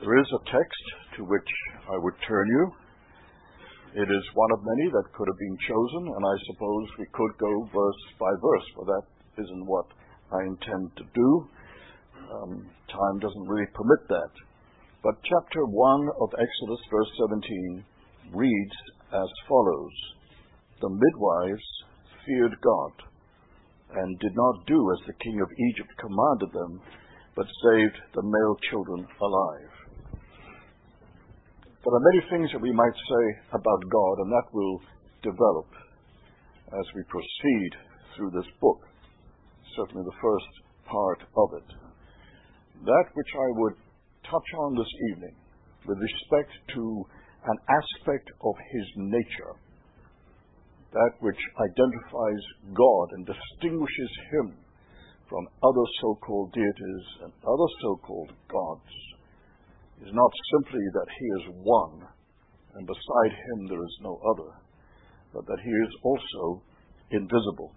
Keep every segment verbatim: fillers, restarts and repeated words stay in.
There is a text to which I would turn you. It is one of many that could have been chosen, and I suppose we could go verse by verse, but that isn't what I intend to do. Um, time doesn't really permit that. But chapter one of Exodus, verse seventeen, reads as follows: The midwives feared God, and did not do as the king of Egypt commanded them, but saved the male children alive. There are many things that we might say about God, and that will develop as we proceed through this book, certainly the first part of it. That which I would touch on this evening with respect to an aspect of his nature, that which identifies God and distinguishes him from other so-called deities and other so-called gods, is not simply that he is one, and beside him there is no other, but that he is also invisible.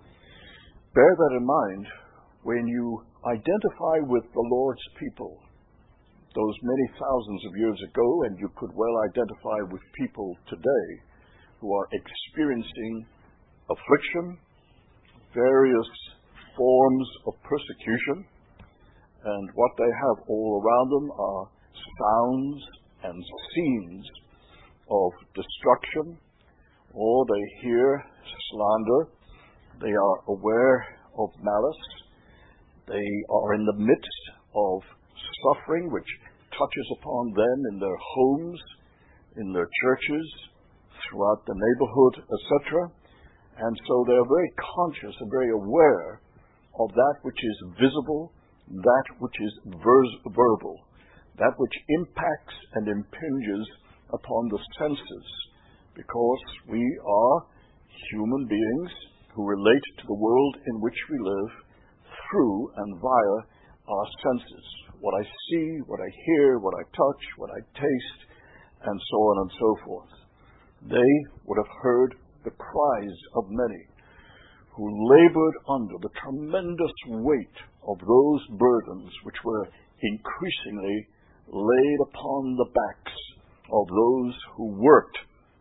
Bear that in mind when you identify with the Lord's people, those many thousands of years ago, and you could well identify with people today who are experiencing affliction, various forms of persecution, and what they have all around them are sounds and scenes of destruction, or they hear slander, they are aware of malice, they are in the midst of suffering which touches upon them in their homes, in their churches, throughout the neighborhood, et cetera. And so they are very conscious and very aware of that which is visible, that which is ver- verbal, that which impacts and impinges upon the senses, because we are human beings who relate to the world in which we live through and via our senses. What I see, what I hear, what I touch, what I taste, and so on and so forth. They would have heard the cries of many who labored under the tremendous weight of those burdens which were increasingly laid upon the backs of those who worked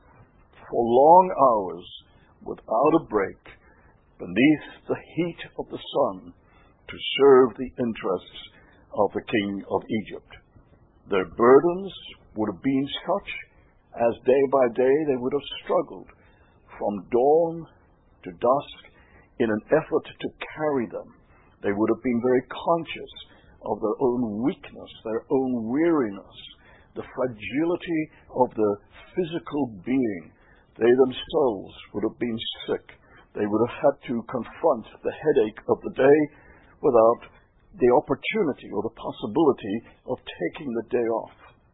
for long hours without a break beneath the heat of the sun to serve the interests of the king of Egypt. Their burdens would have been such as day by day they would have struggled from dawn to dusk in an effort to carry them. They would have been very conscious of their own weakness, their own weariness, the fragility of the physical being. They themselves would have been sick. They would have had to confront the headache of the day without the opportunity or the possibility of taking the day off.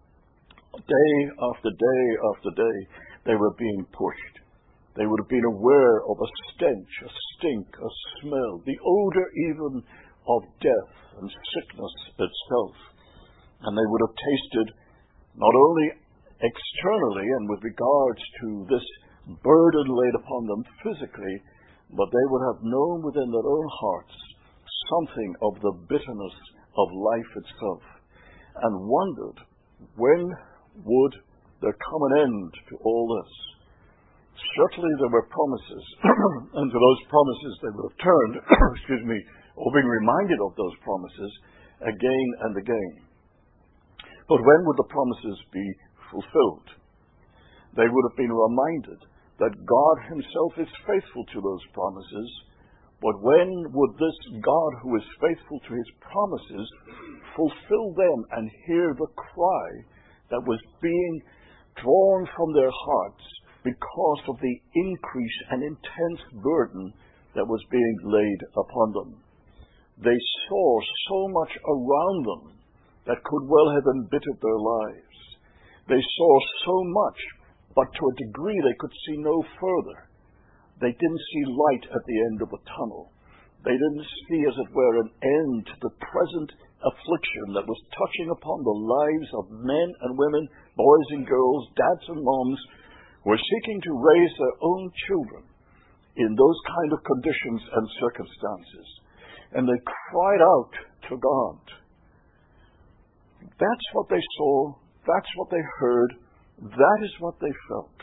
Day after day after day, they were being pushed. They would have been aware of a stench, a stink, a smell, the odor even of death and sickness itself. And they would have tasted not only externally and with regards to this burden laid upon them physically, but they would have known within their own hearts something of the bitterness of life itself, and wondered, when would there come an end to all this? Certainly there were promises, and to those promises they would have turned, excuse me, or been reminded of those promises again and again. But when would the promises be fulfilled? They would have been reminded that God himself is faithful to those promises, but when would this God who is faithful to his promises fulfill them and hear the cry that was being drawn from their hearts because of the increase and intense burden that was being laid upon them? They saw so much around them that could well have embittered their lives. They saw so much, but to a degree they could see no further. They didn't see light at the end of the tunnel. They didn't see, as it were, an end to the present affliction that was touching upon the lives of men and women, boys and girls, dads and moms, who were seeking to raise their own children in those kind of conditions and circumstances. And they cried out to God. That's what they saw. That's what they heard. That is what they felt.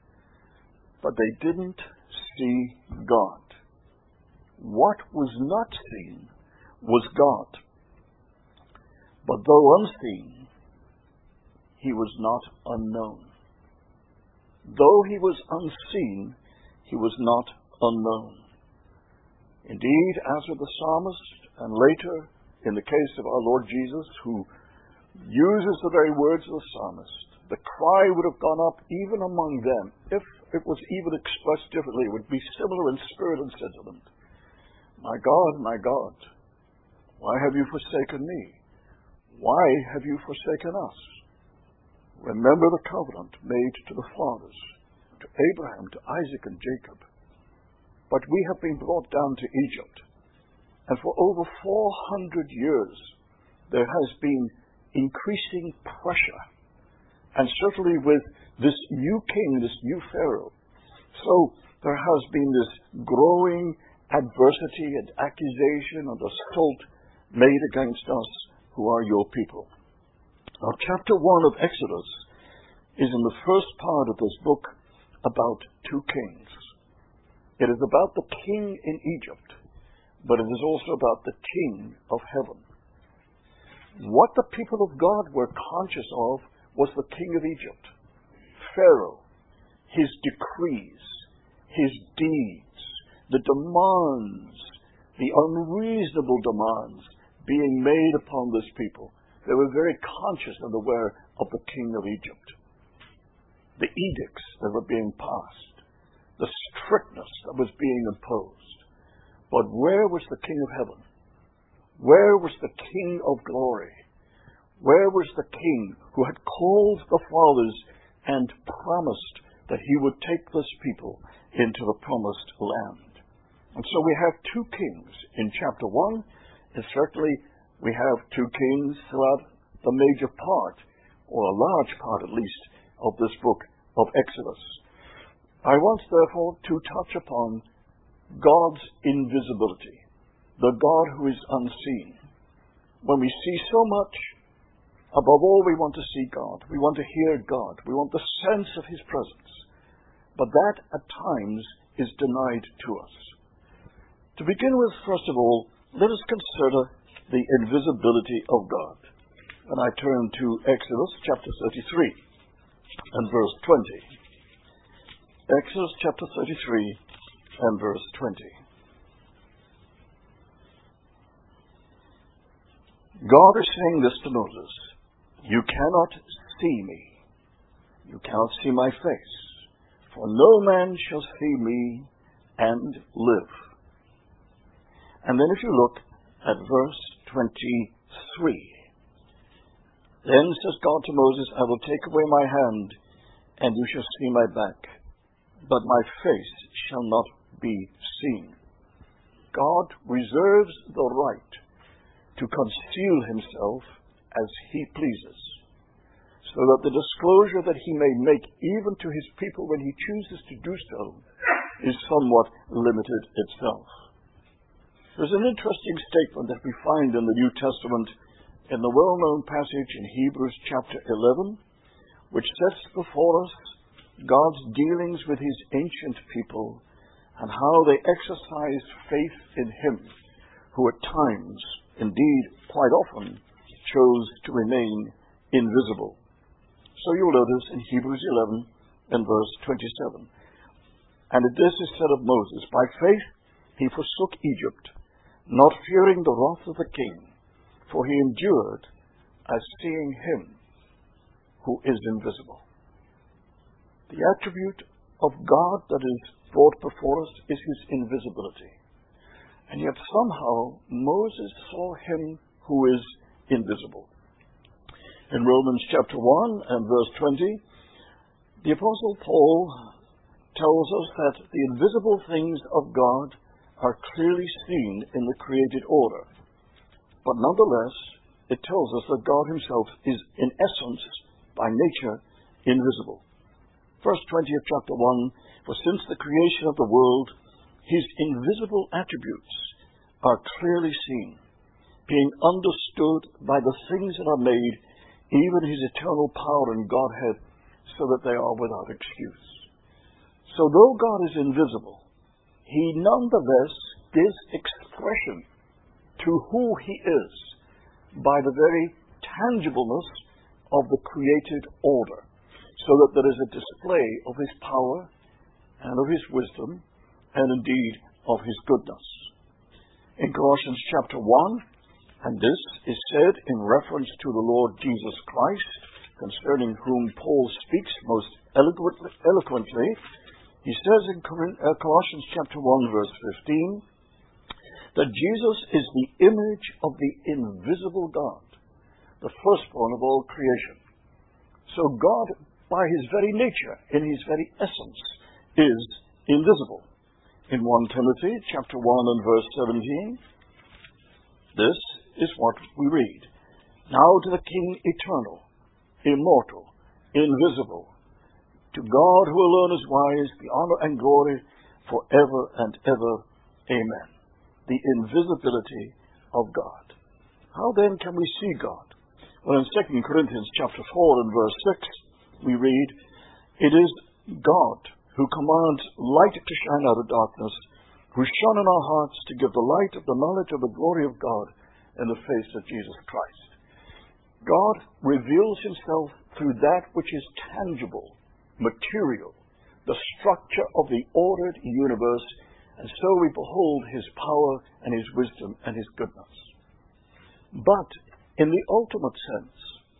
But they didn't see God. What was not seen was God. But though unseen, he was not unknown. Though he was unseen, he was not unknown. Indeed, as with the psalmist, and later in the case of our Lord Jesus, who uses the very words of the psalmist, the cry would have gone up even among them, if it was even expressed differently, it would be similar in spirit and sentiment. My God, my God, why have you forsaken me? Why have you forsaken us? Remember the covenant made to the fathers, to Abraham, to Isaac, and Jacob. But we have been brought down to Egypt, and for over four hundred years there has been increasing pressure, and certainly with this new king, this new Pharaoh. So there has been this growing adversity and accusation and assault made against us who are your people. Now, chapter one of Exodus is in the first part of this book about two kings. It is about the king in Egypt, but it is also about the king of heaven. What the people of God were conscious of was the king of Egypt, Pharaoh, his decrees, his deeds, the demands, the unreasonable demands being made upon this people. They were very conscious and aware of the king of Egypt. The edicts that were being passed, the strictness that was being imposed. But where was the king of heaven? Where was the king of glory? Where was the king who had called the fathers and promised that he would take this people into the promised land? And so we have two kings in chapter one, and certainly we have two kings throughout the major part, or a large part at least, of this book of Exodus. I want, therefore, to touch upon God's invisibility, the God who is unseen. When we see so much, above all we want to see God, we want to hear God, we want the sense of his presence. But that, at times, is denied to us. To begin with, first of all, let us consider the invisibility of God. And I turn to Exodus chapter thirty-three and verse twenty. Exodus chapter thirty-three and verse twenty. God is saying this to Moses: you cannot see me. You cannot see my face. For no man shall see me and live. And then if you look at verse twenty-three, then says God to Moses, I will take away my hand, and you shall see my back, but my face shall not be seen. God reserves the right to conceal himself as he pleases, so that the disclosure that he may make even to his people when he chooses to do so is somewhat limited itself. There's an interesting statement that we find in the New Testament in the well-known passage in Hebrews chapter eleven, which sets before us God's dealings with his ancient people and how they exercised faith in him, who at times, indeed quite often, chose to remain invisible. So you'll notice in Hebrews eleven and verse twenty-seven, and this is said of Moses, by faith he forsook Egypt, not fearing the wrath of the king, for he endured as seeing him who is invisible. The attribute of God that is brought before us is his invisibility. And yet somehow Moses saw him who is invisible. In Romans chapter one and verse twenty, the Apostle Paul tells us that the invisible things of God are clearly seen in the created order. But nonetheless, it tells us that God himself is in essence, by nature, invisible. Verse twenty of chapter one, for since the creation of the world, his invisible attributes are clearly seen, being understood by the things that are made, even his eternal power and Godhead, so that they are without excuse. So though God is invisible, he nonetheless gives expression to who he is by the very tangibleness of the created order, so that there is a display of his power and of his wisdom and indeed of his goodness. In Colossians chapter one, and this is said in reference to the Lord Jesus Christ, concerning whom Paul speaks most eloquently, eloquently he says in Colossians chapter one, verse fifteen, that Jesus is the image of the invisible God, the firstborn of all creation. So God, by his very nature, in his very essence, is invisible. In First Timothy chapter one and verse seventeen, this is what we read. Now to the King eternal, immortal, invisible, to God who alone is wise, the honor and glory forever and ever. Amen. The invisibility of God. How then can we see God? Well, in Second Corinthians chapter four and verse six, we read, it is God who commands light to shine out of darkness, who shone in our hearts to give the light of the knowledge of the glory of God in the face of Jesus Christ. God reveals himself through that which is tangible, material, the structure of the ordered universe, and so we behold his power and his wisdom and his goodness. But in the ultimate sense,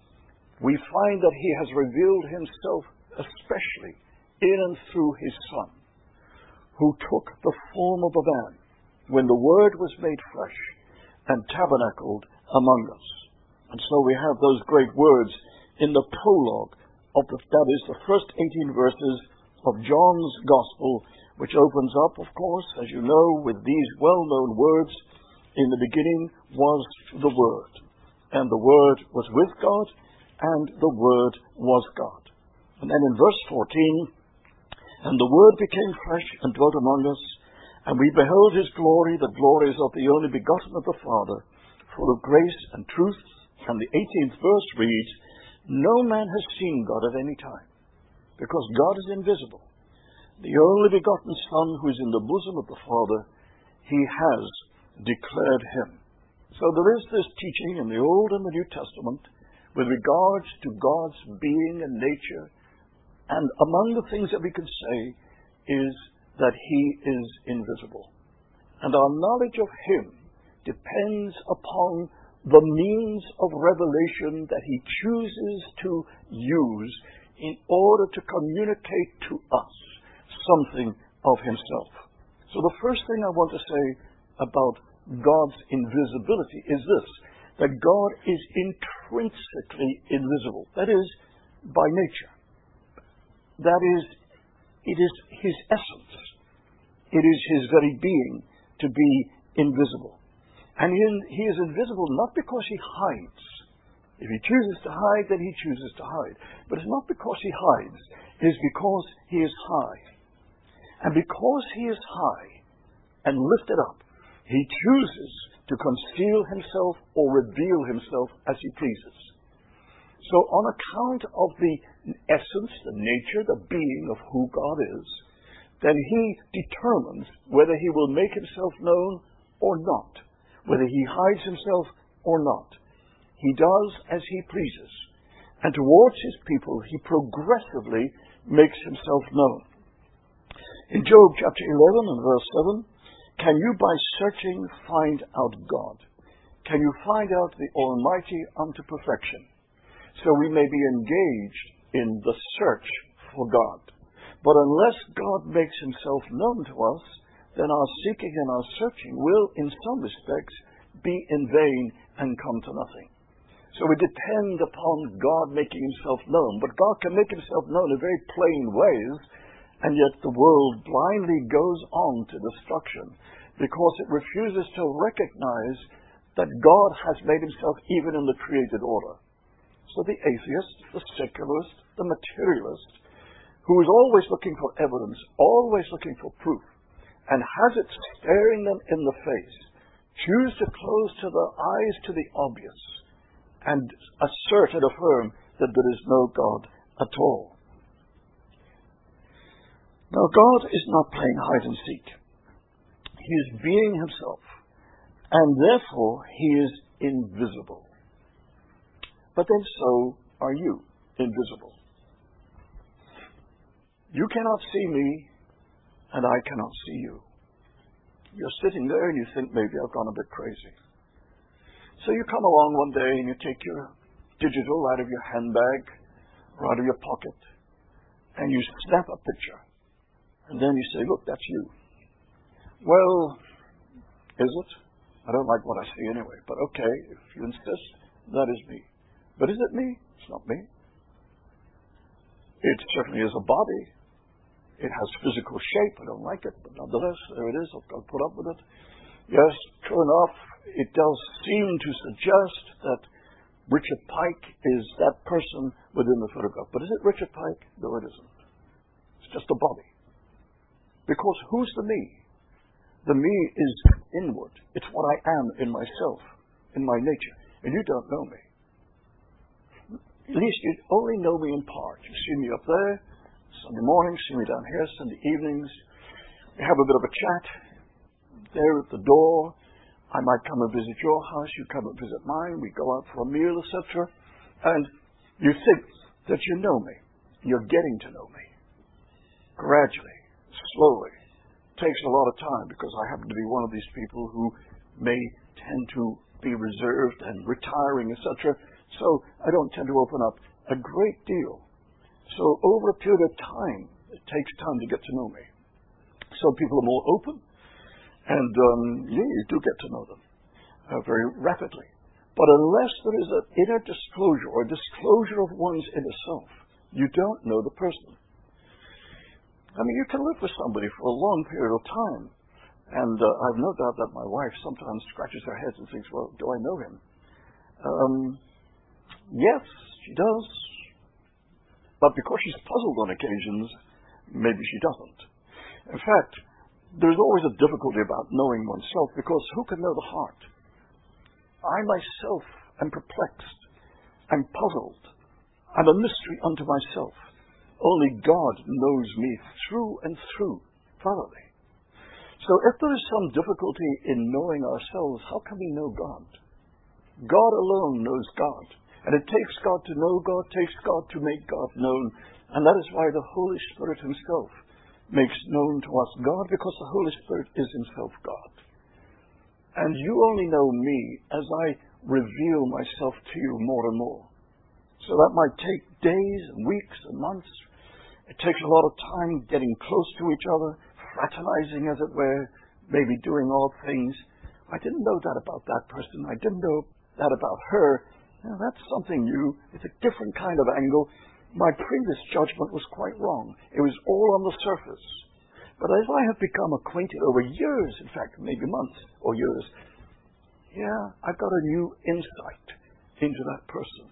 we find that he has revealed himself especially in and through his Son, who took the form of a man when the Word was made flesh and tabernacled among us. And so we have those great words in the prologue of the, that is the first eighteen verses of John's Gospel, which opens up, of course, as you know, with these well-known words, in the beginning was the Word, and the Word was with God, and the Word was God. And then in verse fourteen, and the Word became flesh and dwelt among us, and we beheld his glory, the glory is of the only begotten of the Father, full of grace and truth. And the eighteenth verse reads, no man has seen God at any time, because God is invisible. The only begotten Son, who is in the bosom of the Father, he has declared him. So there is this teaching in the Old and the New Testament with regards to God's being and nature, and among the things that we can say is that he is invisible. And our knowledge of him depends upon the means of revelation that he chooses to use in order to communicate to us something of himself. So the first thing I want to say about God's invisibility is this, that God is intrinsically invisible. That is, by nature. That is, it is his essence. It is his very being to be invisible. And he is invisible not because he hides. If he chooses to hide, then he chooses to hide. But it's not because he hides. It is because he is high. And because he is high and lifted up, he chooses to conceal himself or reveal himself as he pleases. So on account of the essence, the nature, the being of who God is, then he determines whether he will make himself known or not, whether he hides himself or not. He does as he pleases. And towards his people, he progressively makes himself known. In Job chapter eleven and verse seven, can you by searching find out God? Can you find out the Almighty unto perfection? So we may be engaged in the search for God. But unless God makes himself known to us, then our seeking and our searching will, in some respects, be in vain and come to nothing. So we depend upon God making himself known. But God can make himself known in very plain ways, and yet the world blindly goes on to destruction because it refuses to recognize that God has made himself even in the created order. So the atheist, the secularist, the materialist, who is always looking for evidence, always looking for proof, and has it staring them in the face, choose to close to their eyes to the obvious and assert and affirm that there is no God at all. Now, God is not playing hide and seek. He is being himself, and therefore he is invisible. But then so are you invisible. You cannot see me, and I cannot see you. You're sitting there and you think, maybe I've gone a bit crazy. So you come along one day and you take your digital out of your handbag or out of your pocket and you snap a picture. And then you say, look, that's you. Well, is it? I don't like what I see anyway, but okay, if you insist, that is me. But is it me? It's not me. It certainly is a body. It has physical shape. I don't like it, but nonetheless, there it is. I've got to put up with it. Yes, true enough, it does seem to suggest that Richard Pike is that person within the photograph. But is it Richard Pike? No, it isn't. It's just a body. Because who's the me? The me is inward. It's what I am in myself, in my nature. And you don't know me. At least you only know me in part. You see me up there Sunday mornings, see me down here Sunday evenings. We have a bit of a chat there at the door. I might come and visit your house. You come and visit mine. We go out for a meal, et cetera. And you think that you know me. You're getting to know me. Gradually, slowly. It takes a lot of time because I happen to be one of these people who may tend to be reserved and retiring, et cetera. So I don't tend to open up a great deal. So over a period of time, it takes time to get to know me. Some people are more open, and um, yeah, you do get to know them uh, very rapidly. But unless there is an inner disclosure or disclosure of one's inner self, you don't know the person. I mean, you can live with somebody for a long period of time, and uh, I've no doubt that my wife sometimes scratches her head and thinks, well, do I know him? Um, yes, she does. But because she's puzzled on occasions, maybe she doesn't. In fact, there's always a difficulty about knowing oneself, because who can know the heart? I myself am perplexed. I'm puzzled. I'm a mystery unto myself. Only God knows me through and through, thoroughly. So if there is some difficulty in knowing ourselves, how can we know God? God alone knows God. And it takes God to know God, takes God to make God known. And that is why the Holy Spirit himself makes known to us God, because the Holy Spirit is himself God. And you only know me as I reveal myself to you more and more. So that might take days and weeks and months. It takes a lot of time getting close to each other, fraternizing, as it were, maybe doing odd things. I didn't know that about that person. I didn't know that about her. Now, that's something new. It's a different kind of angle. My previous judgment was quite wrong. It was all on the surface. But as I have become acquainted over years, in fact, maybe months or years, yeah, I've got a new insight into that person.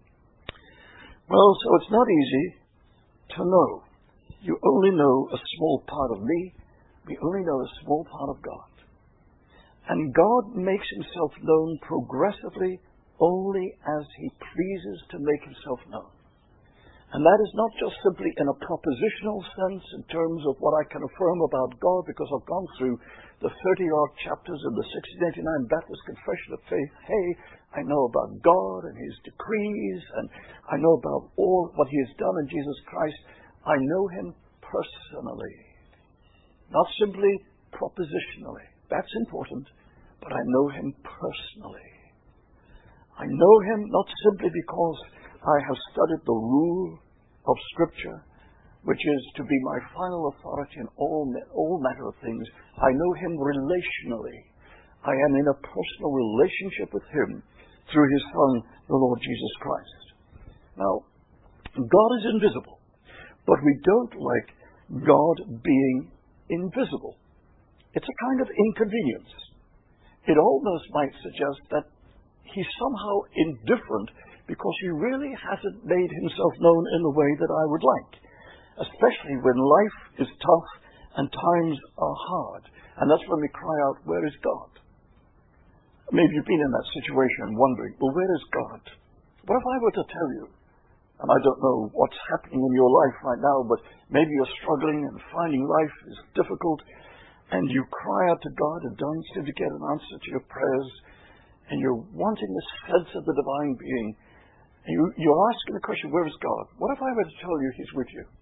Well, so it's not easy to know. You only know a small part of me. We only know a small part of God. And God makes himself known progressively only as he pleases to make himself known. And that is not just simply in a propositional sense in terms of what I can affirm about God, because I've gone through the thirty-odd chapters of the sixteen eighty-nine Baptist Confession of Faith. Hey, I know about God and his decrees, and I know about all what he has done in Jesus Christ. I know him personally, not simply propositionally. That's important, but I know him personally. I know him not simply because I have studied the rule of Scripture, which is to be my final authority in all, all matter of things. I know him relationally. I am in a personal relationship with him through his Son, the Lord Jesus Christ. Now, God is invisible, but we don't like God being invisible. It's a kind of inconvenience. It almost might suggest that he's somehow indifferent because he really hasn't made himself known in the way that I would like, especially when life is tough and times are hard. And that's when we cry out, where is God? Maybe you've been in that situation wondering, well, where is God? What if I were to tell you, and I don't know what's happening in your life right now, but maybe you're struggling and finding life is difficult, and you cry out to God and don't seem to get an answer to your prayers, and you're wanting this sense of the divine being, and you, you're asking the question, where is God? What if I were to tell you He's with you?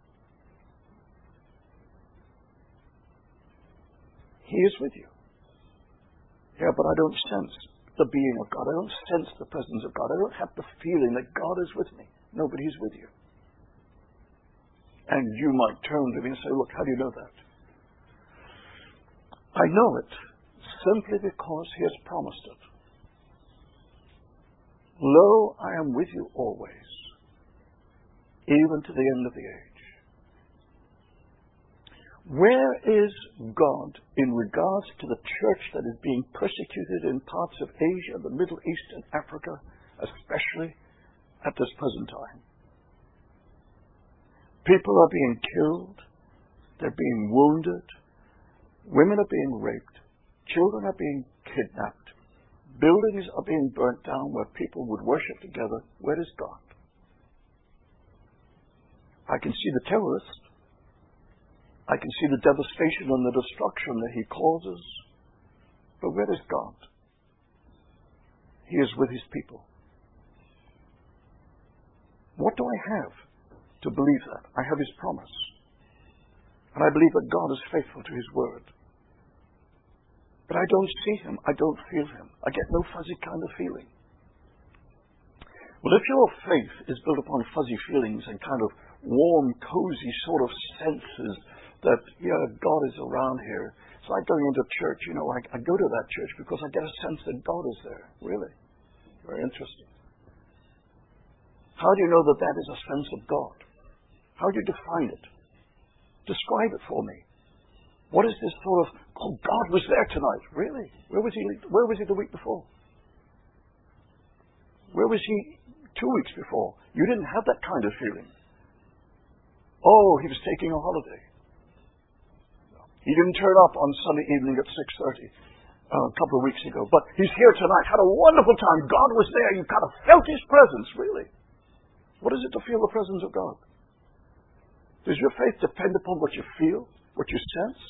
He is with you. Yeah, but I don't sense the being of God. I don't sense the presence of God. I don't have the feeling that God is with me. No, but He's with you. And you might turn to me and say, look, how do you know that? I know it simply because He has promised it. Lo, I am with you always, even to the end of the age. Where is God in regards to the church that is being persecuted in parts of Asia, the Middle East, and Africa, especially at this present time? People are being killed. They're being wounded. Women are being raped. Children are being kidnapped. Buildings are being burnt down where people would worship together. Where is God? I can see the terrorists. I can see the devastation and the destruction that he causes. But where is God? He is with His people. What do I have to believe that? I have His promise. And I believe that God is faithful to His word. But I don't see Him. I don't feel Him. I get no fuzzy kind of feeling. Well, if your faith is built upon fuzzy feelings and kind of warm, cozy sort of senses that, yeah, God is around here. It's like going into church. You know, I, I go to that church because I get a sense that God is there. Really. Very interesting. How do you know that that is a sense of God? How do you define it? Describe it for me. What is this sort of, oh, God was there tonight. Really? Where was He, where was he the week before? Where was He two weeks before? You didn't have that kind of feeling. Oh, He was taking a holiday. He didn't turn up on Sunday evening at six thirty uh, a couple of weeks ago. But He's here tonight. Had a wonderful time. God was there. You kind of felt His presence. Really? What is it to feel the presence of God? Does your faith depend upon what you feel? What you sense?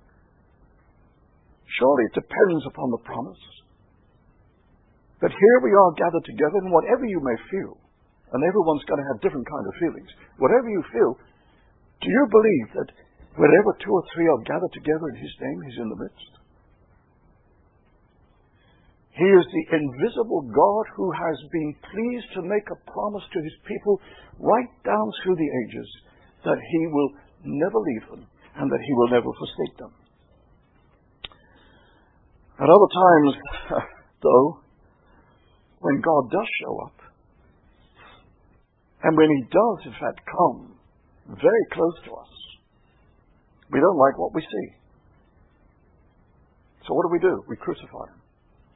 Surely it depends upon the promise. That here we are gathered together, and whatever you may feel, and everyone's going to have different kind of feelings, whatever you feel, do you believe that wherever two or three are gathered together in His name, He's in the midst? He is the invisible God who has been pleased to make a promise to His people right down through the ages that He will never leave them and that He will never forsake them. At other times, though, when God does show up, and when He does, in fact, come very close to us, we don't like what we see. So what do we do? We crucify Him.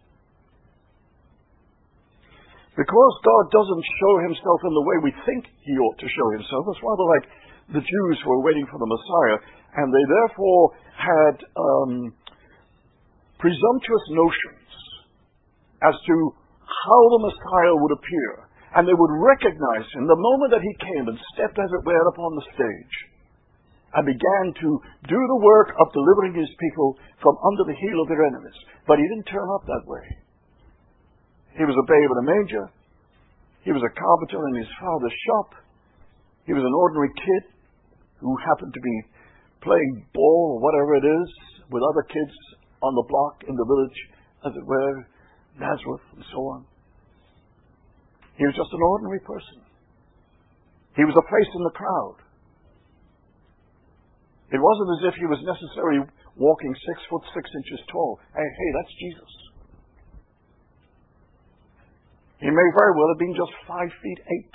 Because God doesn't show Himself in the way we think He ought to show Himself, it's rather like the Jews who were waiting for the Messiah, and they therefore had um, presumptuous notions as to how the Messiah would appear. And they would recognize Him the moment that He came and stepped, as it were, upon the stage and began to do the work of delivering His people from under the heel of their enemies. But He didn't turn up that way. He was a babe in a manger. He was a carpenter in His father's shop. He was an ordinary kid who happened to be playing ball or whatever it is with other kids on the block in the village, as it were, Nazareth and so on. He was just an ordinary person. He was a face in the crowd. It wasn't as if He was necessarily walking six foot six inches tall. Hey, hey, that's Jesus. He may very well have been just five feet eight.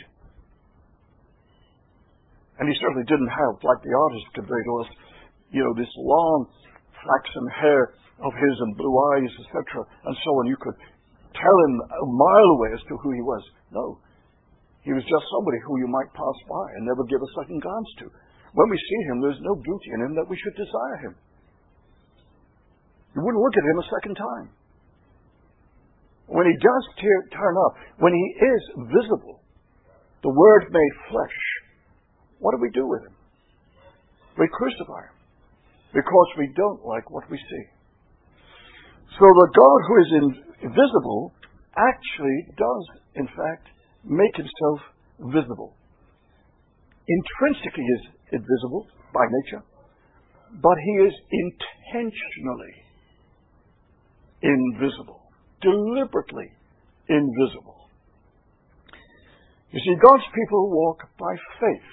And He certainly didn't have, like the artist conveyed to us, you know, this long flaxen hair of his and blue eyes, et cetera, and so on. You could tell him a mile away as to who he was. No. He was just somebody who you might pass by and never give a second glance to. When we see Him, there's no beauty in Him that we should desire Him. You wouldn't look at Him a second time. when he does tear, turn up, when he is visible, the Word made flesh, what do we do with him? We crucify him because we don't like what we see. So the God who is invisible actually does, in fact, make himself visible. Intrinsically is invisible by nature, but he is intentionally invisible, deliberately invisible. You see, God's people walk by faith,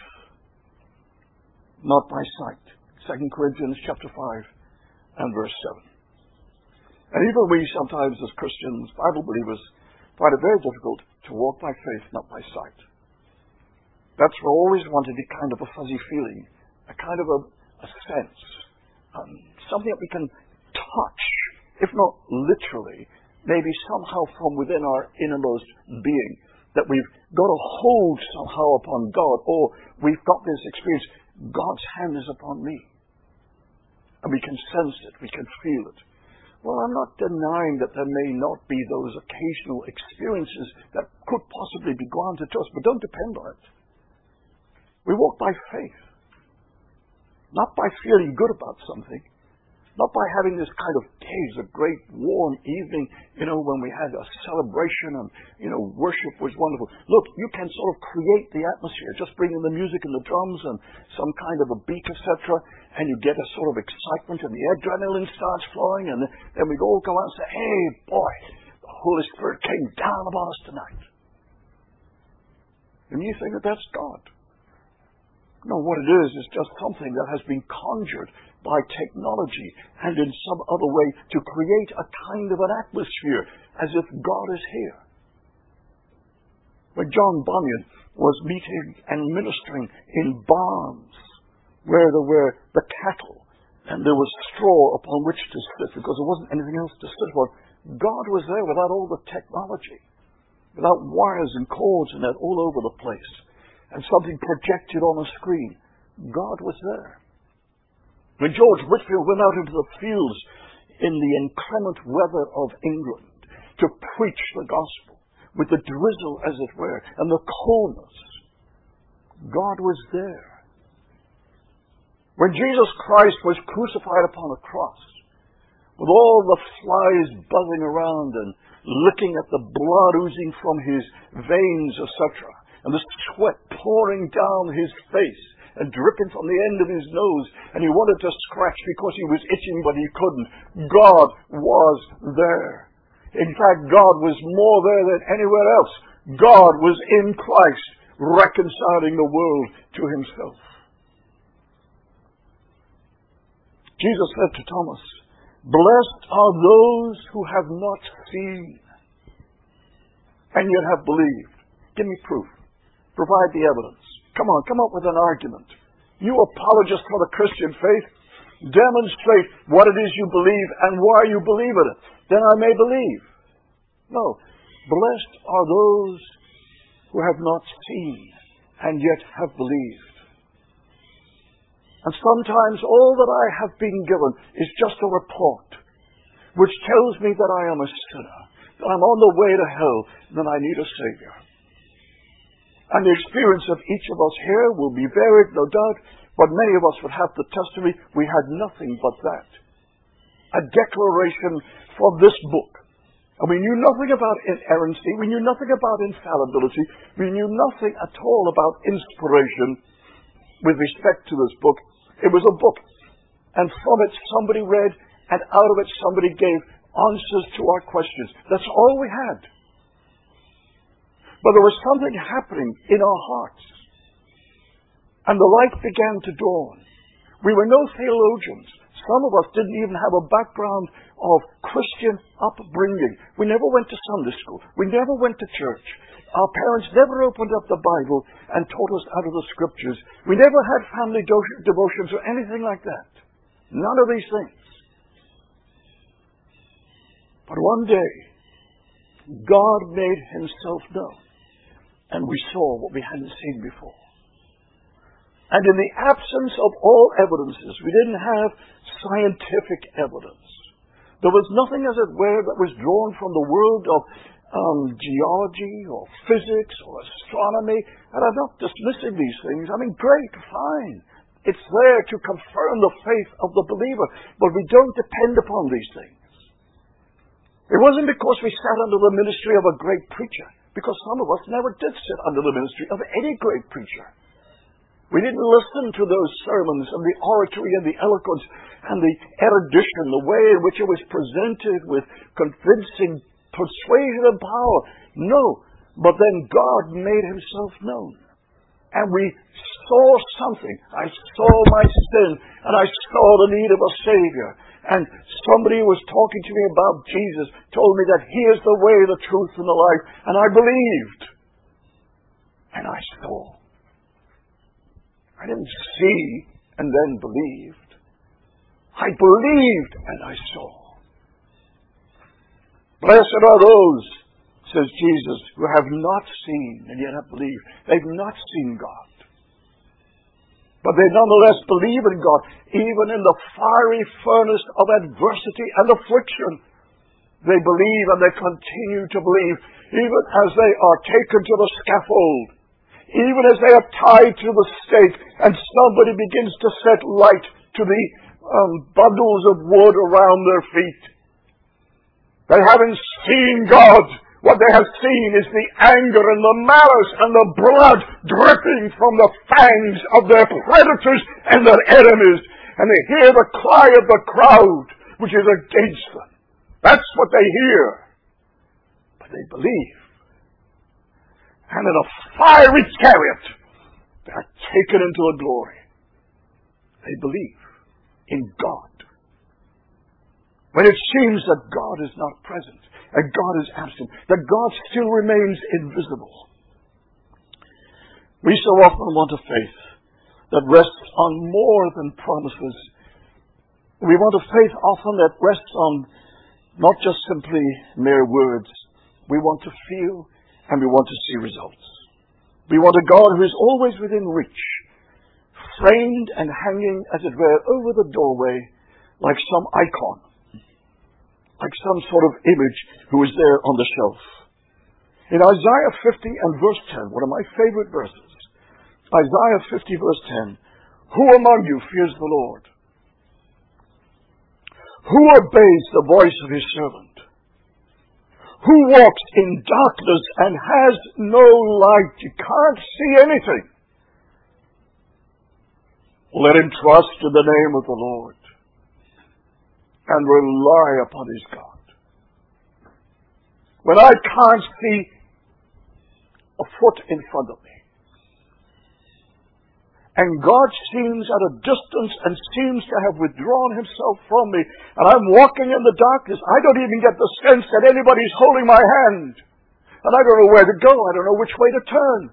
not by sight. Second Corinthians chapter five and verse seven. And even we sometimes as Christians, Bible believers, find it very difficult to walk by faith, not by sight. That's what I always wanted, a kind of a fuzzy feeling, a kind of a, a sense, um, something that we can touch, if not literally, maybe somehow from within our innermost being, that we've got a hold somehow upon God, or we've got this experience, God's hand is upon me. And we can sense it, we can feel it. Well, I'm not denying that there may not be those occasional experiences that could possibly be granted to us, but don't depend on it. We walk by faith, not by feeling good about something, not by having this kind of days, a great warm evening, you know, when we had a celebration and, you know, worship was wonderful. Look, you can sort of create the atmosphere. Just bring in the music and the drums and some kind of a beat, et cetera, and you get a sort of excitement and the adrenaline starts flowing, and then we all go out and say, hey, boy, the Holy Spirit came down upon us tonight. And you think that that's God. No, what it is is just something that has been conjured by technology and in some other way to create a kind of an atmosphere as if God is here. When John Bunyan was meeting and ministering in barns where there were the cattle and there was straw upon which to sit because there wasn't anything else to sit on, God was there without all the technology, without wires and cords and that all over the place, and something projected on a screen. God was there. When George Whitefield went out into the fields in the inclement weather of England to preach the gospel, with the drizzle, as it were, and the coldness, God was there. When Jesus Christ was crucified upon a cross, with all the flies buzzing around and licking at the blood oozing from his veins, et cetera, and the sweat pouring down his face and dripping from the end of his nose, and he wanted to scratch because he was itching, but he couldn't. God was there. In fact, God was more there than anywhere else. God was in Christ, reconciling the world to himself. Jesus said to Thomas, "Blessed are those who have not seen and yet have believed." Give me proof. Provide the evidence. Come on, come up with an argument. You apologists for the Christian faith, demonstrate what it is you believe and why you believe in it. Then I may believe. No. Blessed are those who have not seen and yet have believed. And sometimes all that I have been given is just a report which tells me that I am a sinner, that I'm on the way to hell, and that I need a Savior. And the experience of each of us here will be varied, no doubt, but many of us would have the testimony, we had nothing but that. A declaration from this book. And we knew nothing about inerrancy, we knew nothing about infallibility, we knew nothing at all about inspiration with respect to this book. It was a book, and from it somebody read, and out of it somebody gave answers to our questions. That's all we had. But there was something happening in our hearts. And the light began to dawn. We were no theologians. Some of us didn't even have a background of Christian upbringing. We never went to Sunday school. We never went to church. Our parents never opened up the Bible and taught us out of the Scriptures. We never had family do- devotions or anything like that. None of these things. But one day, God made himself known. And we saw what we hadn't seen before. And in the absence of all evidences, we didn't have scientific evidence. There was nothing, as it were, that was drawn from the world of um, geology or physics or astronomy. And I'm not dismissing these things. I mean, great, fine. It's there to confirm the faith of the believer. But we don't depend upon these things. It wasn't because we sat under the ministry of a great preacher, because some of us never did sit under the ministry of any great preacher. We didn't listen to those sermons and the oratory and the eloquence and the erudition, the way in which it was presented with convincing persuasion and power. No, but then God made himself known. And we saw something. I saw my sin, and I saw the need of a Savior. And somebody who was talking to me about Jesus told me that he is the way, the truth, and the life. And I believed. And I saw. I didn't see and then believed. I believed and I saw. Blessed are those, says Jesus, who have not seen and yet have believed. They've not seen God. But they nonetheless believe in God, even in the fiery furnace of adversity and affliction. They believe and they continue to believe, even as they are taken to the scaffold, even as they are tied to the stake, and somebody begins to set light to the um, bundles of wood around their feet. They haven't seen God. What they have seen is the anger and the malice and the blood dripping from the fangs of their predators and their enemies. And they hear the cry of the crowd, which is against them. That's what they hear. But they believe. And in a fiery chariot, they are taken into the glory. They believe in God. When it seems that God is not present, that God is absent, that God still remains invisible. We so often want a faith that rests on more than promises. We want a faith often that rests on not just simply mere words. We want to feel and we want to see results. We want a God who is always within reach, framed and hanging, as it were, over the doorway like some icon, like some sort of image who is there on the shelf. In Isaiah fifty and verse ten, one of my favorite verses, Isaiah fifty verse ten, who among you fears the Lord? Who obeys the voice of his servant? Who walks in darkness and has no light? You can't see anything. Let him trust in the name of the Lord and rely upon his God. When I can't see a foot in front of me, and God seems at a distance and seems to have withdrawn himself from me, and I'm walking in the darkness, I don't even get the sense that anybody's holding my hand. And I don't know where to go. I don't know which way to turn.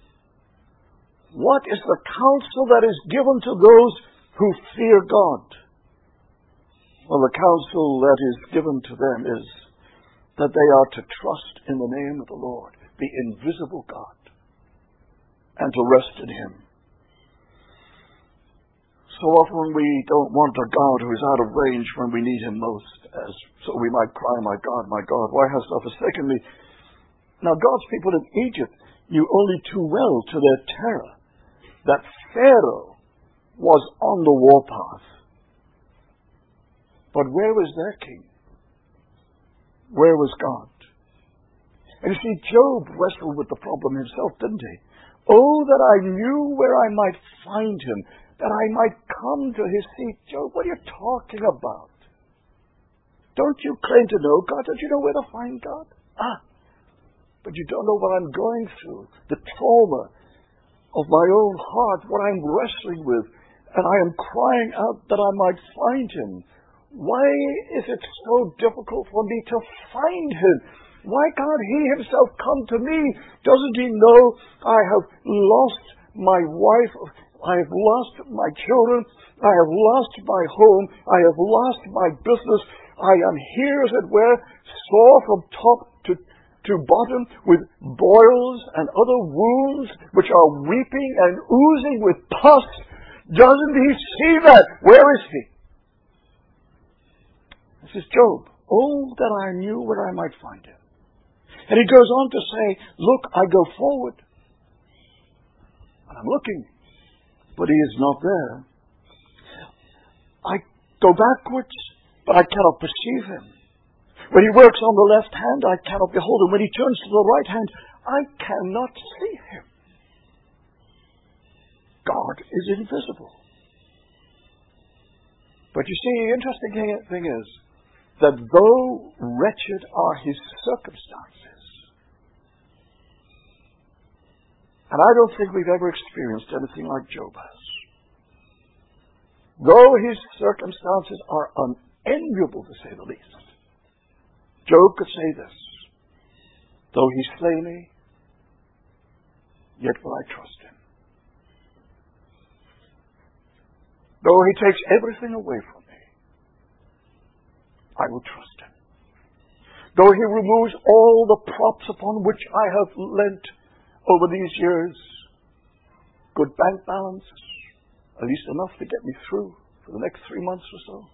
What is the counsel that is given to those who fear God? Well, the counsel that is given to them is that they are to trust in the name of the Lord, the invisible God, and to rest in him. So often we don't want a God who is out of range when we need him most, as so we might cry, my God, my God, why hast thou forsaken me? Now God's people in Egypt knew only too well, to their terror, that Pharaoh was on the warpath. But where was their king? Where was God? And you see, Job wrestled with the problem himself, didn't he? Oh, that I knew where I might find him, that I might come to his seat. Job, what are you talking about? Don't you claim to know God? Don't you know where to find God? Ah, but you don't know what I'm going through, the trauma of my own heart, what I'm wrestling with, and I am crying out that I might find him. Why is it so difficult for me to find him? Why can't he himself come to me? Doesn't he know I have lost my wife? I have lost my children. I have lost my home. I have lost my business. I am here, as it were, sore from top to, to bottom with boils and other wounds which are weeping and oozing with pus. Doesn't he see that? Where is he? This is Job. Oh, that I knew where I might find him. And he goes on to say, look, I go forward. And I'm looking, but he is not there. I go backwards, but I cannot perceive him. When he works on the left hand, I cannot behold him. When he turns to the right hand, I cannot see him. God is invisible. But you see, the interesting thing is that though wretched are his circumstances, and I don't think we've ever experienced anything like Job has, though his circumstances are unenviable, to say the least, Job could say this, though he slay me, yet will I trust him. Though he takes everything away from me, I will trust him. Though he removes all the props upon which I have lent over these years, good bank balance, at least enough to get me through for the next three months or so.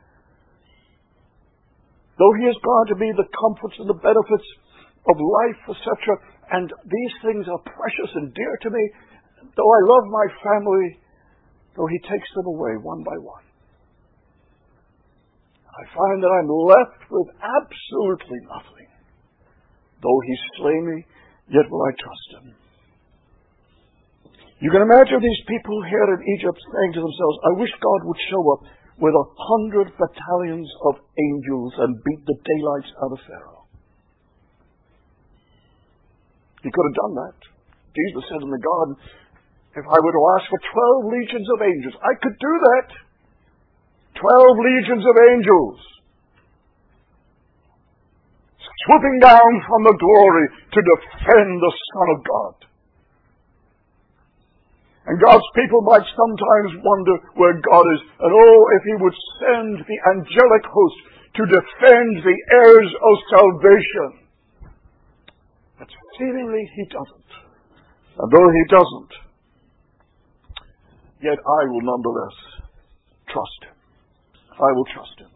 Though he has granted me the comforts and the benefits of life, et cetera, and these things are precious and dear to me, though I love my family, though he takes them away one by one, I find that I'm left with absolutely nothing. Though he slay me, yet will I trust him. You can imagine these people here in Egypt saying to themselves, I wish God would show up with a hundred battalions of angels and beat the daylights out of Pharaoh. He could have done that. Jesus said in the garden, if I were to ask for twelve legions of angels, I could do that. Twelve legions of angels swooping down from the glory to defend the Son of God. And God's people might sometimes wonder where God is. And oh, if he would send the angelic host to defend the heirs of salvation. But seemingly he doesn't. And though he doesn't, yet I will nonetheless trust him. I will trust him.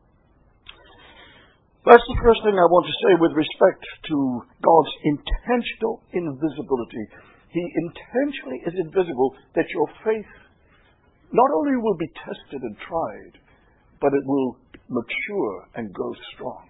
That's the first thing I want to say with respect to God's intentional invisibility. He intentionally is invisible that your faith not only will be tested and tried, but it will mature and grow strong.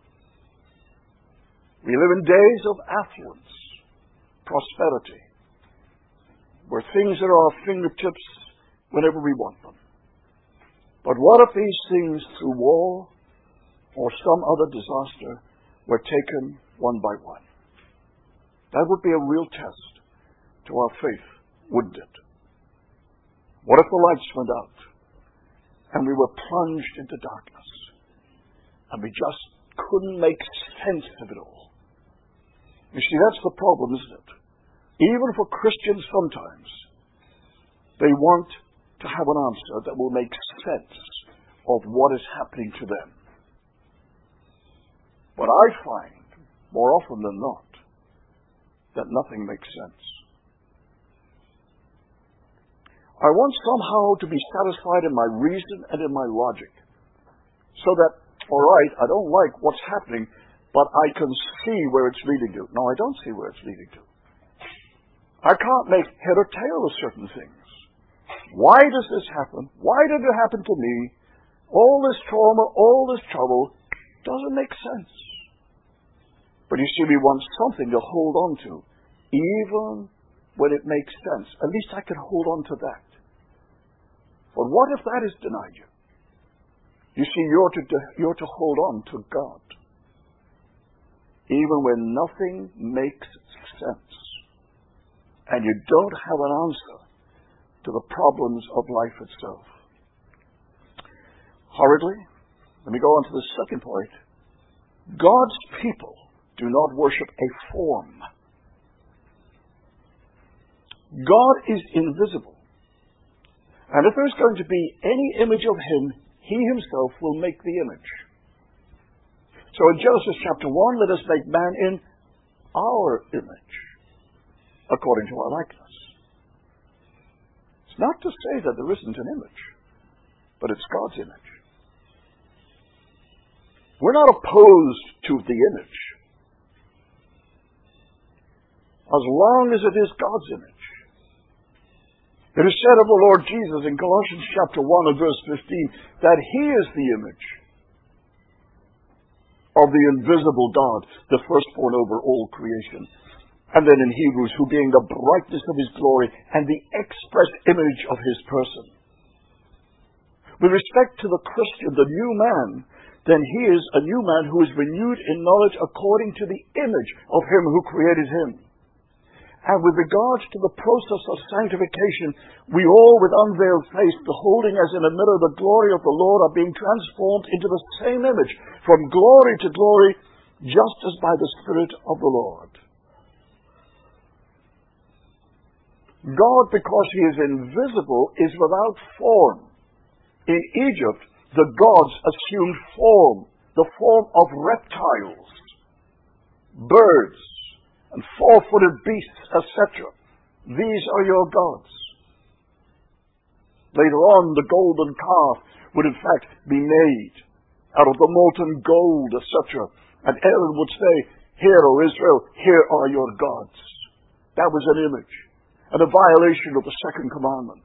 We live in days of affluence, prosperity, where things are at our fingertips whenever we want them. But what if these things through war or some other disaster were taken one by one? That would be a real test to our faith, wouldn't it? What if the lights went out and we were plunged into darkness and we just couldn't make sense of it all? You see, that's the problem, isn't it? Even for Christians sometimes, they want to have an answer that will make sense of what is happening to them. But I find, more often than not, that nothing makes sense. I want somehow to be satisfied in my reason and in my logic, so that, all right, I don't like what's happening, but I can see where it's leading to. No, I don't see where it's leading to. I can't make head or tail of certain things. Why does this happen? Why did it happen to me? All this trauma, all this trouble doesn't make sense. But you see, we want something to hold on to, even when it makes sense. At least I can hold on to that. But what if that is denied you? You see, you're to, you're to hold on to God, even when nothing makes sense, and you don't have an answer to the problems of life itself. Hurriedly, let me go on to the second point. God's people do not worship a form. God is invisible. And if there's going to be any image of him, he himself will make the image. So in Genesis chapter one, let us make man in our image, according to our likeness. It's not to say that there isn't an image, but it's God's image. We're not opposed to the image, as long as it is God's image. It is said of the Lord Jesus in Colossians chapter one and verse fifteen that He is the image of the invisible God, the firstborn over all creation. And then in Hebrews, who being the brightness of His glory and the express image of His person. With respect to the Christian, the new man, then he is a new man who is renewed in knowledge according to the image of Him who created him. And with regards to the process of sanctification, we all with unveiled face, beholding as in a mirror the glory of the Lord, are being transformed into the same image, from glory to glory, just as by the Spirit of the Lord. God, because He is invisible, is without form. In Egypt, the gods assumed form, the form of reptiles, birds, and four-footed beasts, et cetera. These are your gods. Later on, the golden calf would in fact be made out of the molten gold, et cetera. And Aaron would say, "Here, O Israel, here are your gods." That was an image, and a violation of the second commandment.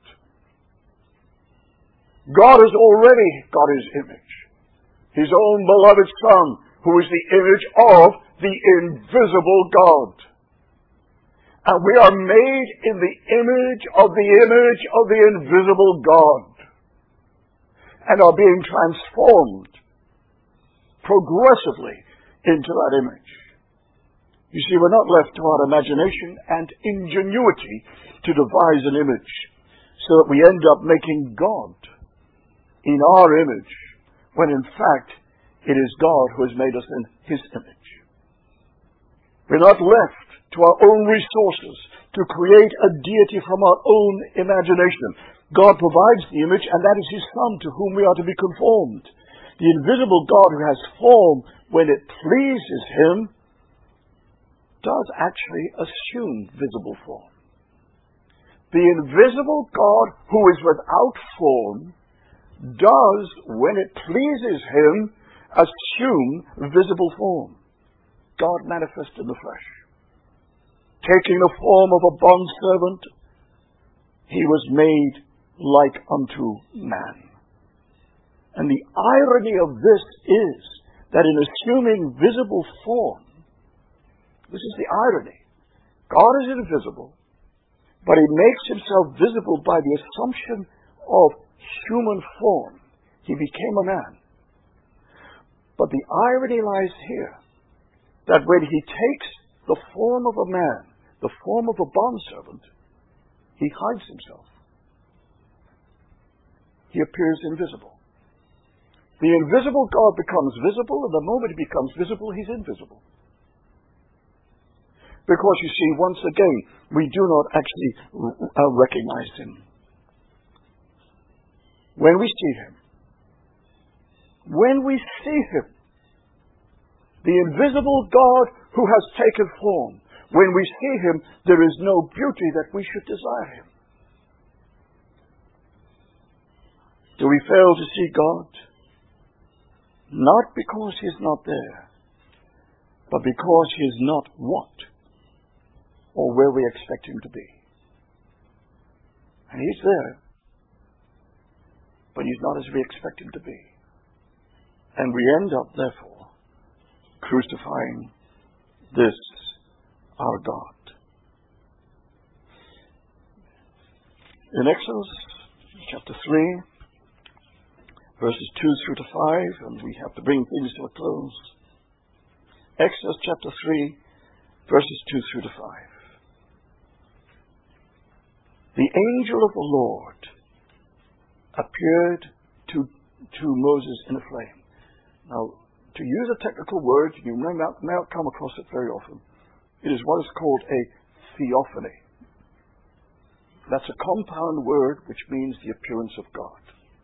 God has already got His image, His own beloved Son, who is the image of the invisible God. And we are made in the image of the image of the invisible God, and are being transformed progressively into that image. You see, we're not left to our imagination and ingenuity to devise an image, so that we end up making God in our image, when in fact it is God who has made us in His image. We're not left to our own resources to create a deity from our own imagination. God provides the image, and that is His Son, to whom we are to be conformed. The invisible God, who has form when it pleases Him, does actually assume visible form. The invisible God, who is without form, does, when it pleases Him, assume visible form. God manifest in the flesh. Taking the form of a bondservant, He was made like unto man. And the irony of this is that in assuming visible form, this is the irony. God is invisible, but He makes Himself visible by the assumption of human form. He became a man. But the irony lies here, that when He takes the form of a man, the form of a bondservant, He hides Himself. He appears invisible. The invisible God becomes visible, and the moment He becomes visible, He's invisible. Because, you see, once again, we do not actually uh, recognize Him. When we see Him, when we see Him, the invisible God who has taken form, when we see Him, there is no beauty that we should desire Him. Do we fail to see God? Not because He is not there, but because He is not what or where we expect Him to be. And He's there, but He's not as we expect Him to be. And we end up, therefore, crucifying this, our God. In Exodus chapter three, verses two through to five, and we have to bring things to a close. Exodus chapter three, verses two through to five. The angel of the Lord appeared to, to Moses in a flame. Now, to use a technical word, you may not, may not come across it very often. It is what is called a theophany. That's a compound word which means the appearance of God.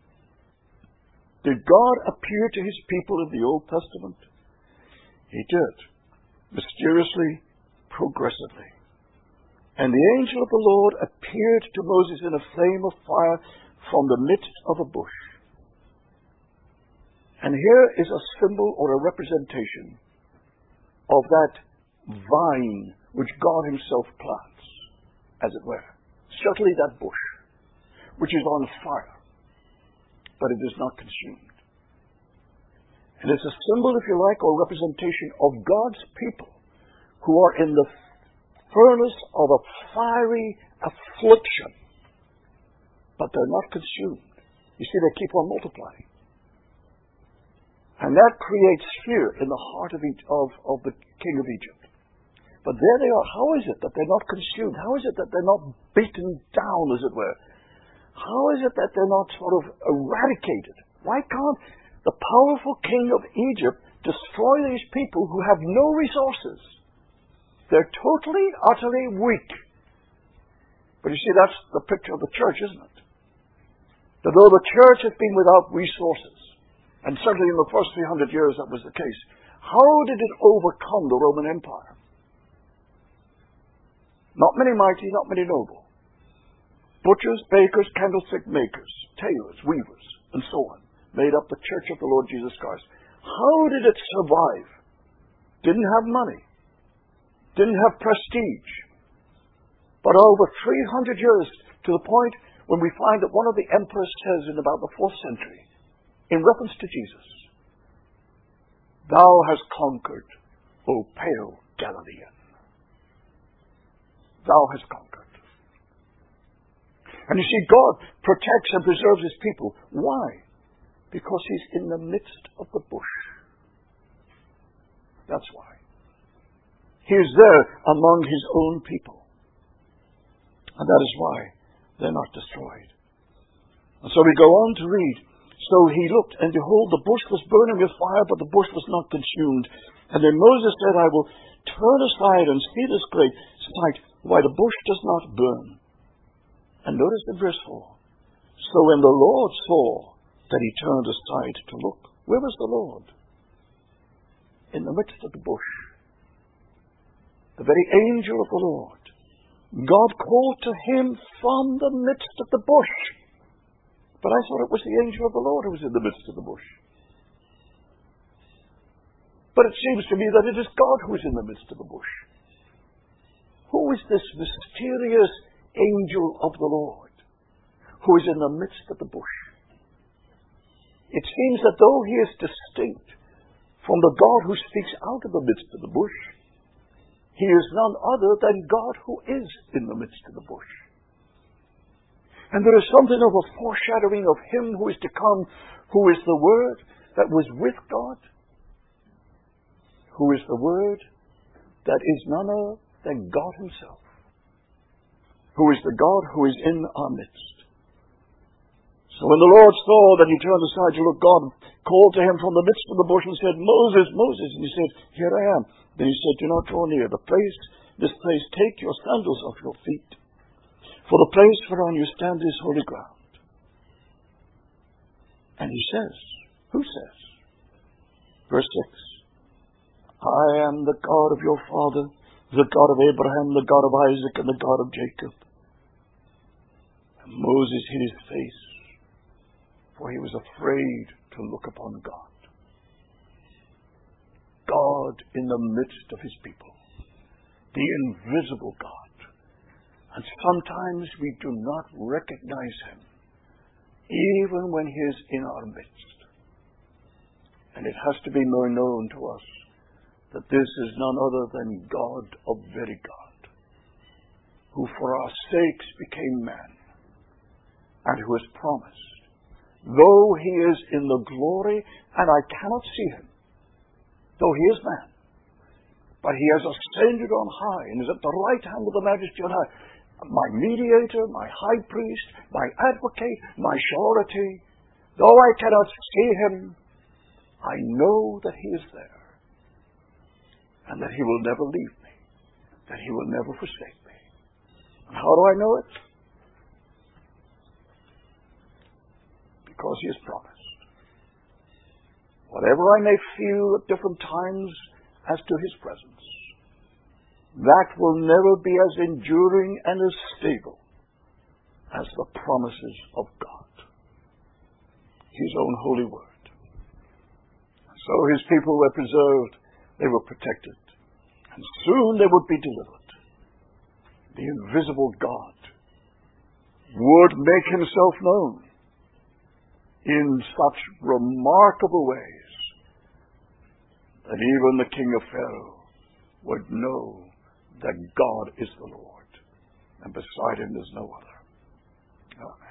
Did God appear to His people in the Old Testament? He did. Mysteriously, progressively. And the angel of the Lord appeared to Moses in a flame of fire from the midst of a bush. And here is a symbol or a representation of that vine which God himself plants, as it were. Certainly that bush, which is on fire, but it is not consumed. And it's a symbol, if you like, or representation of God's people who are in the furnace of a fiery affliction, but they're not consumed. You see, they keep on multiplying. And that creates fear in the heart of, each, of, of the king of Egypt. But there they are. How is it that they're not consumed? How is it that they're not beaten down, as it were? How is it that they're not sort of eradicated? Why can't the powerful king of Egypt destroy these people who have no resources? They're totally, utterly weak. But you see, that's the picture of the church, isn't it? That though the church has been without resources, and certainly in the first three hundred years that was the case, how did it overcome the Roman Empire? Not many mighty, not many noble. Butchers, bakers, candlestick makers, tailors, weavers, and so on, made up the church of the Lord Jesus Christ. How did it survive? Didn't have money. Didn't have prestige. But over three hundred years, to the point when we find that one of the emperors says in about the fourth century, in reference to Jesus, "Thou hast conquered, O pale Galilean." Thou hast conquered. And you see, God protects and preserves his people. Why? Because he's in the midst of the bush. That's why. He is there among his own people. And that is why they're not destroyed. And so we go on to read, "So he looked, and behold, the bush was burning with fire, but the bush was not consumed. And then Moses said, I will turn aside and see this great sight, why the bush does not burn." And notice in verse four, "So when the Lord saw that he turned aside to look," where was the Lord? In the midst of the bush. The very angel of the Lord. God called to him from the midst of the bush. But I thought it was the angel of the Lord who was in the midst of the bush. But it seems to me that it is God who is in the midst of the bush. Who is this mysterious angel of the Lord who is in the midst of the bush? It seems that though he is distinct from the God who speaks out of the midst of the bush, he is none other than God who is in the midst of the bush. And there is something of a foreshadowing of him who is to come, who is the Word that was with God, who is the Word that is none other than God himself, who is the God who is in our midst. So when the Lord saw that he turned aside to look, God called to him from the midst of the bush and said, "Moses, Moses." And he said, "Here I am." Then he said, "Do not draw near the place, this place, take your sandals off your feet, for the place whereon you stand is holy ground." And he says, who says? Verse six, "I am the God of your father, the God of Abraham, the God of Isaac, and the God of Jacob." And Moses hid his face, for he was afraid to look upon God. God in the midst of his people, the invisible God. And sometimes we do not recognize him, even when he is in our midst. And it has to be more known to us that this is none other than God, a very God, who for our sakes became man, and who has promised, though he is in the glory, and I cannot see him, though he is man, but he has ascended on high, and is at the right hand of the Majesty on high, my mediator, my high priest, my advocate, my surety, though I cannot see him, I know that he is there, and that he will never leave me, that he will never forsake me. And how do I know it? Because he has promised. Whatever I may feel at different times as to his presence, that will never be as enduring and as stable as the promises of God, his own holy word. So his people were preserved, they were protected, and soon they would be delivered. The invisible God would make himself known in such remarkable ways that even the king of Pharaoh would know that God is the Lord, and beside him there's no other. Amen.